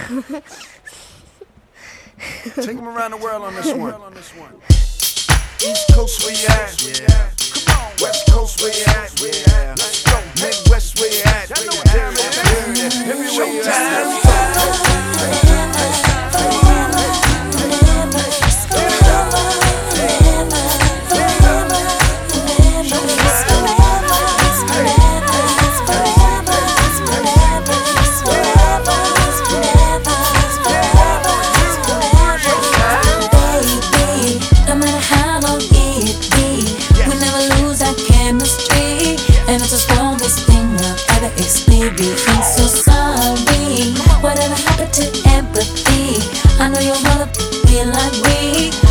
Take them around the world on this one. East Coast where you at? Yeah. Come on. West Coast where you at? Yeah. Let's go. Midwest where you at? Everywhere you at? And it's the strongest thing I've ever experienced. So sorry, whatever happened to empathy? I know you'll wanna feel like we